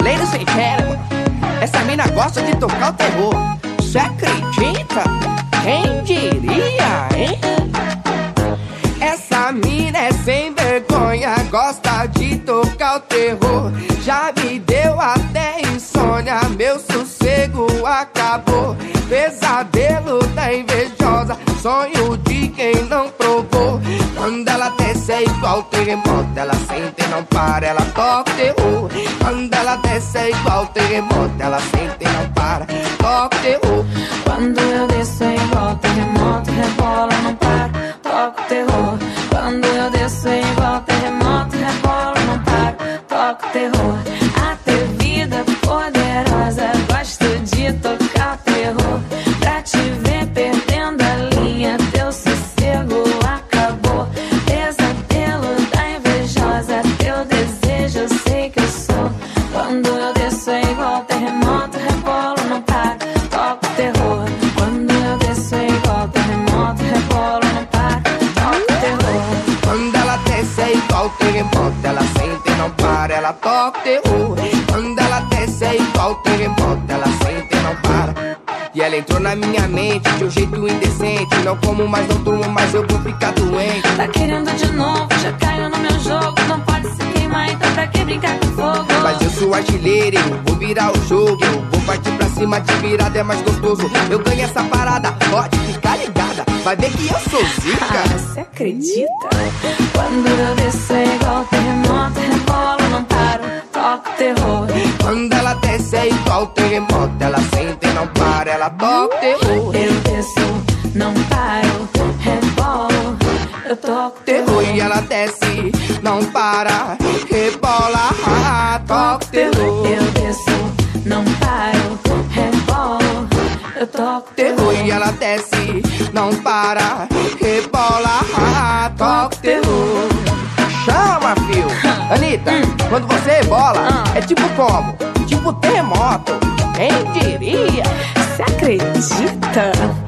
brasileiro sem cérebro. Essa mina gosta de tocar o terror. Cê acredita? Quem diria, hein? Essa mina é sem vergonha, gosta de tocar o terror. Já me deu até insônia, meu sossego acabou. Pesadelo da invejosa, sonho de quem não provou. Quando ela desce é igual terremoto, ela sente e não para, ela toca o terror. Quando ela desce é igual terremoto, ela sente e não para, toca o terror. Quando eu desço é igual terremoto, rebola, não para, toca o terror. Quando eu desço é igual terremoto, rebola, não para, toca o terror. Atrevida, poderosa, gosto de tocar o terror. Pra te ver perdendo a linha, teu sossego acabou. Pesadelo da invejosa, teu desejo eu sei que eu sou. Quando eu desço é igual terremoto, rebola, não para, toca o terror. Quando eu desço é igual terremoto, rebola, não para, toca o terror. Quando ela desce é igual terremoto, ela sente e não para, ela toca o terror. Quando ela desce é igual terremoto, ela sente e não para. E ela entrou na minha mente de um jeito indecente. Não como mais, não durmo mais, eu vou ficar doente. Tá querendo de novo, já caiu no meu jogo. Não pode se queimar, então pra que brincar com fogo? Mas eu sou artilheiro, eu vou virar o jogo. Eu vou partir pra cima, de virada é mais gostoso. Eu ganho essa parada, pode ficar ligada. Vai ver que eu sou zica. Você acredita? Quando eu desço é igual terremoto, rebola, não paro, toca o terror. Quando ela desce é igual terremoto, ela sente e não para, ela toca o terror. Eu desço, não paro, rebolo, eu toco o Terror terror. e ela desce, não para, rebola, toca o terror. Eu desço, não paro, rebolo, eu toco o Terror terror. e ela desce, não para, rebola, toca o terror. Chama, fio. Anitta, quando você rebola, é tipo como? Tipo terremoto, quem diria? Você acredita?